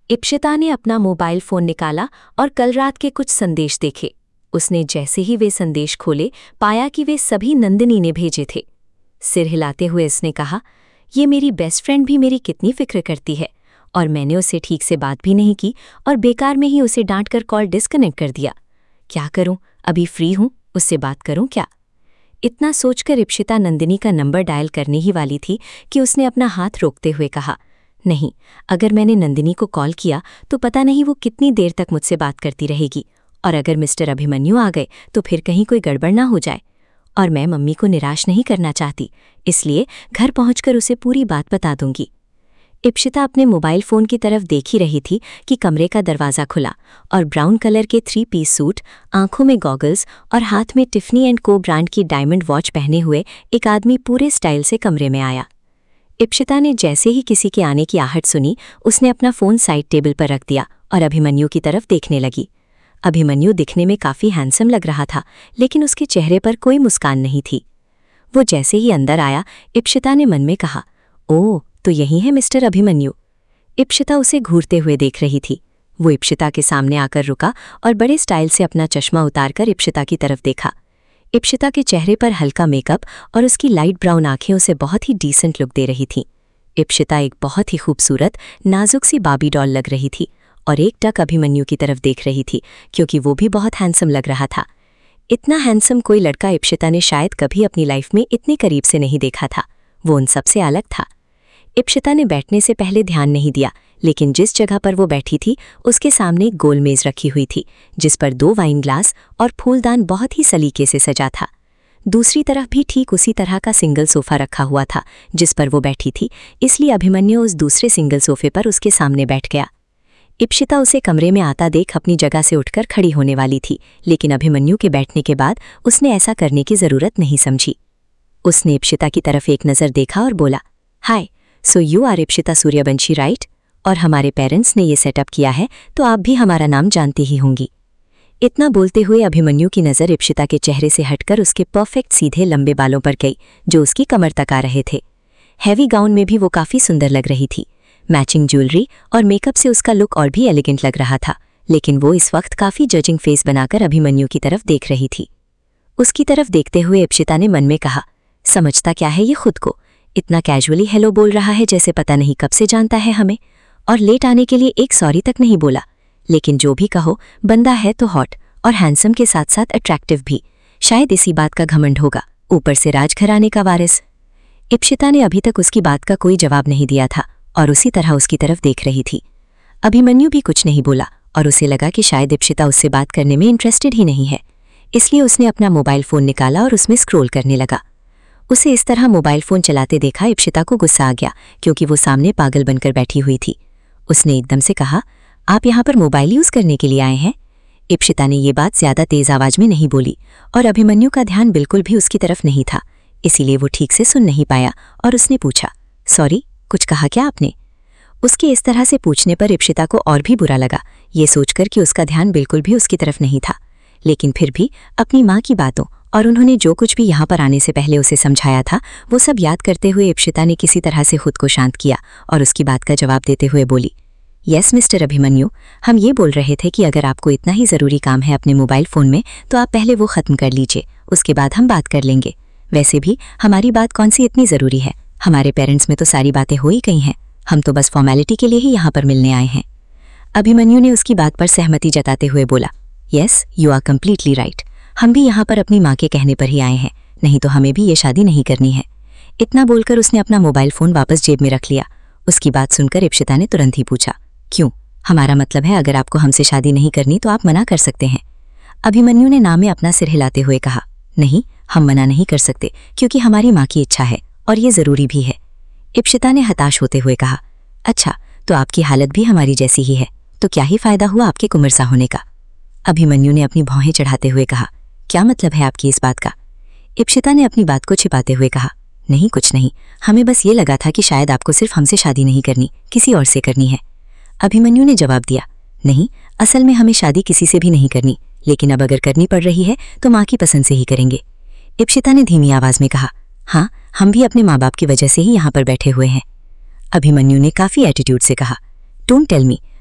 इप्शिता ने अपना mobile phone निकाला और कल रात के कुछ संदेश देखे। उसने जैसे ही वे संदेश खोले पाया कि वे सभी नंदिनी ने भेजे थे। सिर हिलाते हुए उसने कहा, ये मेरी बेस्ट फ्रेंड भी मेरी कितनी फिक्र करती है, और मैंने उसे ठीक से बात भी नहीं की और बेकार में ही उसे डांटकर कॉल डिस्कनेक्ट कर दिया। क्या करूं, अभी फ्री हूं, उससे बात करूं क्या? इतना सोचकर इप्शिता नंदिनी का नंबर डायल करने ही वाली थी कि उसने अपना हाथ रोकते हुए कहा, नहीं, अगर मैंने नंदिनी को कॉल किया तो पता नहीं वो कितनी देर तक मुझसे बात करती रहेगी, और अगर मिस्टर अभिमन्यु आ गए तो फिर कहीं कोई गड़बड़ ना हो जाए। और मैं मम्मी को निराश नहीं करना चाहती, इसलिए घर पहुंचकर उसे पूरी बात बता दूंगी। इप्शिता अपने मोबाइल फोन की तरफ देख ही रही थी कि कमरे का दरवाज़ा खुला और ब्राउन कलर के 3 पीस सूट, आंखों में गॉगल्स और हाथ में टिफनी एंड को ब्रांड की डायमंड वॉच पहने हुए एक आदमी पूरे स्टाइल से कमरे में आया। इप्शिता ने जैसे ही किसी के आने की आहट सुनी, उसने अपना फ़ोन साइड टेबल पर रख दिया और अभिमन्यु की तरफ देखने लगी। अभिमन्यु दिखने में काफ़ी हैंडसम लग रहा था, लेकिन उसके चेहरे पर कोई मुस्कान नहीं थी। वो जैसे ही अंदर आया, इप्शिता ने मन में कहा, ओह, तो यही है मिस्टर अभिमन्यु। इप्शिता उसे घूरते हुए देख रही थी। वो इप्शिता के सामने आकर रुका और बड़े स्टाइल से अपना चश्मा उतारकर इप्शिता की तरफ देखा। इप्शिता के चेहरे पर हल्का मेकअप और उसकी लाइट ब्राउन आंखें उसे बहुत ही डीसेंट लुक दे रही थीं। इप्शिता एक बहुत ही खूबसूरत, नाजुक सी बाबी डॉल लग रही थी और एक टक अभिमन्यु की तरफ देख रही थी, क्योंकि वो भी बहुत हैंडसम लग रहा था। इतना हैंडसम कोई लड़का इप्शिता ने शायद कभी अपनी लाइफ में इतने करीब से नहीं देखा था। वो उन सबसे अलग था। इप्शिता ने बैठने से पहले ध्यान नहीं दिया, लेकिन जिस जगह पर वो बैठी थी उसके सामने एक गोल मेज रखी हुई थी, जिस पर 2 वाइन ग्लास और फूलदान बहुत ही सलीके से सजा था। दूसरी तरफ भी ठीक उसी तरह का सिंगल सोफा रखा हुआ था जिस पर वो बैठी थी, इसलिए अभिमन्यु उस दूसरे सिंगल सोफे पर उसके सामने बैठ गया। इप्शिता उसे कमरे में आता देख अपनी जगह से उठकर खड़ी होने वाली थी, लेकिन अभिमन्यु के बैठने के बाद उसने ऐसा करने की ज़रूरत नहीं समझी। उसने इप्शिता की तरफ एक नज़र देखा और बोला, hi, so you are Ipshita Suryavanshi right? और हमारे पेरेंट्स ने ये सेटअप किया है तो आप भी हमारा नाम जानती ही होंगी। इतना बोलते हुए अभिमन्यु की नज़र इप्शिता के चेहरे से हटकर उसके परफेक्ट सीधे लंबे बालों पर गई, जो उसकी कमर तक आ रहे थे। हैवी गाउन में भी वो काफ़ी सुंदर लग रही थी। मैचिंग ज्वेलरी और मेकअप से उसका लुक और भी एलिगेंट लग रहा था, लेकिन वो इस वक्त काफ़ी जजिंग फेस बनाकर अभिमन्यु की तरफ देख रही थी। उसकी तरफ देखते हुए इप्शिता ने मन में कहा, समझता क्या है ये खुद को, इतना कैजुअली हेलो बोल रहा है जैसे पता नहीं कब से जानता है हमें, और लेट आने के लिए एक सॉरी तक नहीं बोला। लेकिन जो भी कहो, बंदा है तो हॉट और हैंडसम के साथ साथ अट्रैक्टिव भी। शायद इसी बात का घमंड होगा, ऊपर से राजघराने का वारिस। इप्शिता ने अभी तक उसकी बात का कोई जवाब नहीं दिया था और उसी तरह उसकी तरफ देख रही थी। अभिमन्यु भी कुछ नहीं बोला और उसे लगा कि शायद इप्शिता उससे बात करने में इंटरेस्टेड ही नहीं है, इसलिए उसने अपना मोबाइल फ़ोन निकाला और उसमें स्क्रॉल करने लगा। उसे इस तरह मोबाइल फ़ोन चलाते देखा इप्शिता को गुस्सा आ गया, क्योंकि वो सामने पागल बनकर बैठी हुई थी। उसने एकदम से कहा, आप यहाँ पर मोबाइल यूज़ करने के लिए आए हैं? इप्शिता ने ये बात ज़्यादा तेज़ आवाज़ में नहीं बोली और अभिमन्यु का ध्यान बिल्कुल भी उसकी तरफ नहीं था, इसीलिए वो ठीक से सुन नहीं पाया और उसने पूछा, सॉरी, कुछ कहा क्या आपने? उसके इस तरह से पूछने पर इप्शिता को और भी बुरा लगा, ये सोचकर कि उसका ध्यान बिल्कुल भी उसकी तरफ नहीं था। लेकिन फिर भी अपनी माँ की बातों और उन्होंने जो कुछ भी यहाँ पर आने से पहले उसे समझाया था, वो सब याद करते हुए इप्शिता ने किसी तरह से खुद को शांत किया और उसकी बात का जवाब देते हुए बोली, यस मिस्टर अभिमन्यु, हम ये बोल रहे थे कि अगर आपको इतना ही ज़रूरी काम है अपने मोबाइल फ़ोन में तो आप पहले वो ख़त्म कर लीजिए, उसके बाद हम बात कर लेंगे। वैसे भी हमारी बात कौन सी इतनी ज़रूरी है, हमारे पेरेंट्स में तो सारी बातें हो ही गई हैं, हम तो बस फॉर्मेलिटी के लिए ही यहाँ पर मिलने आए हैं। अभिमन्यु ने उसकी बात पर सहमति जताते हुए बोला, yes, you are completely right, हम भी यहाँ पर अपनी माँ के कहने पर ही आए हैं, नहीं तो हमें भी ये शादी नहीं करनी है। इतना बोलकर उसने अपना मोबाइल फ़ोन वापस जेब में रख लिया। उसकी बात सुनकर इप्शिता ने तुरंत ही पूछा, क्यों? हमारा मतलब है अगर आपको हमसे शादी नहीं करनी तो आप मना कर सकते हैं। अभिमन्यु ने ना में अपना सिर हिलाते हुए कहा, नहीं, हम मना नहीं कर सकते, क्योंकि हमारी माँ की इच्छा है और ये ज़रूरी भी है। इप्शिता ने हताश होते हुए कहा, अच्छा, तो आपकी हालत भी हमारी जैसी ही है, तो क्या ही फ़ायदा हुआ आपके कुंवरसा होने का? अभिमन्यु ने अपनी भौहें चढ़ाते हुए कहा, क्या मतलब है आपकी इस बात का? इप्शिता ने अपनी बात को छिपाते हुए कहा, नहीं, कुछ नहीं, हमें बस ये लगा था कि शायद आपको सिर्फ हमसे शादी नहीं करनी, किसी और से करनी है। अभिमन्यु ने जवाब दिया, नहीं, असल में हमें शादी किसी से भी नहीं करनी, लेकिन अब अगर करनी पड़ रही है तो माँ की पसंद से ही करेंगे। इप्शिता ने धीमी आवाज़ में कहा, हाँ, हम भी अपने माँ बाप की वजह से ही यहाँ पर बैठे हुए हैं। अभिमन्यु ने काफ़ी एटीट्यूड से कहा, डोंट टेल मी,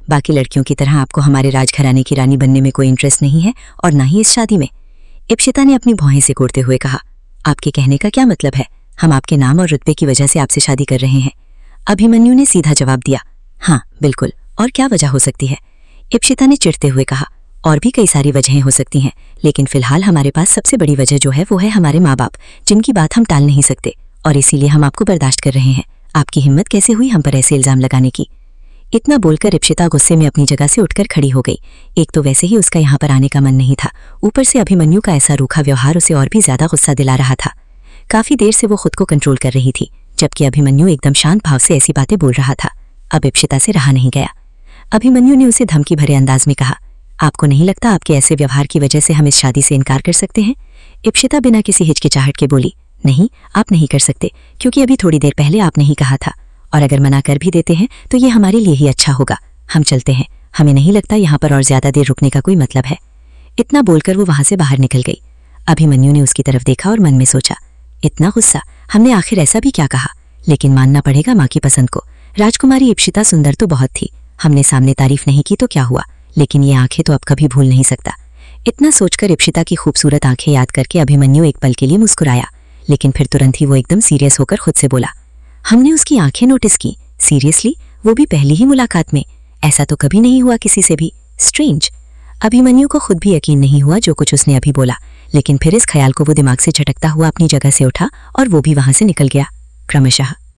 बाकी लड़कियों की तरह आपको हमारे राजघराने की रानी बनने में कोई इंटरेस्ट नहीं है और ना ही इस शादी में। इप्शिता ने अपनी भौहें सिकोड़ते हुए कहा, आपके कहने का क्या मतलब है? हम आपके नाम और रुतबे की वजह से आपसे शादी कर रहे हैं। अभिमन्यु ने सीधा जवाब दिया, हाँ बिल्कुल, और क्या वजह हो सकती है? इप्शिता ने चिढ़ते हुए कहा, और भी कई सारी वजहें हो सकती हैं, लेकिन फिलहाल हमारे पास सबसे बड़ी वजह जो है वो है हमारे माँ बाप, जिनकी बात हम टाल नहीं सकते, और इसीलिए हम आपको बर्दाश्त कर रहे हैं। आपकी हिम्मत कैसे हुई हम पर ऐसे इल्जाम लगाने की? इतना बोलकर इप्शिता गुस्से में अपनी जगह से उठकर खड़ी हो गई। एक तो वैसे ही उसका यहाँ पर आने का मन नहीं था, ऊपर से अभिमन्यु का ऐसा रूखा व्यवहार उसे और भी ज्यादा गुस्सा दिला रहा था। काफी देर से वो खुद को कंट्रोल कर रही थी, जबकि अभिमन्यु एकदम शांत भाव से ऐसी बातें बोल रहा था। अब इप्शिता से रहा नहीं गया। अभिमन्यु ने उसे धमकी भरे अंदाज में कहा, आपको नहीं लगता आपके ऐसे व्यवहार की वजह से हम इस शादी से इनकार कर सकते हैं? इप्शिता बिना किसी हिचकिचाहट के बोली, नहीं, आप नहीं कर सकते, क्योंकि अभी थोड़ी देर पहले आपने ही कहा था, और अगर मना कर भी देते हैं तो ये हमारे लिए ही अच्छा होगा। हम चलते हैं, हमें नहीं लगता यहाँ पर और ज्यादा देर रुकने का कोई मतलब है। इतना बोलकर वो वहां से बाहर निकल गई। अभिमन्यु ने उसकी तरफ देखा और मन में सोचा, इतना गुस्सा, हमने आखिर ऐसा भी क्या कहा? लेकिन मानना पड़ेगा माँ की पसंद को। राजकुमारी इप्शिता सुंदर तो बहुत थी, हमने सामने तारीफ नहीं की तो क्या हुआ, लेकिन ये आंखें तो अब कभी भूल नहीं सकता। इतना सोचकर इप्शिता की खूबसूरत आंखें याद करके अभिमन्यु एक पल के लिए मुस्कुराया, लेकिन फिर तुरंत ही वो एकदम सीरियस होकर खुद से बोला, हमने उसकी आंखें नोटिस की? सीरियसली? वो भी पहली ही मुलाकात में? ऐसा तो कभी नहीं हुआ किसी से भी। स्ट्रेंज। अभिमन्यु को खुद भी यकीन नहीं हुआ जो कुछ उसने अभी बोला, लेकिन फिर इस ख्याल को वो दिमाग से झटकता हुआ अपनी जगह से उठा और वो भी वहां से निकल गया। क्रमशः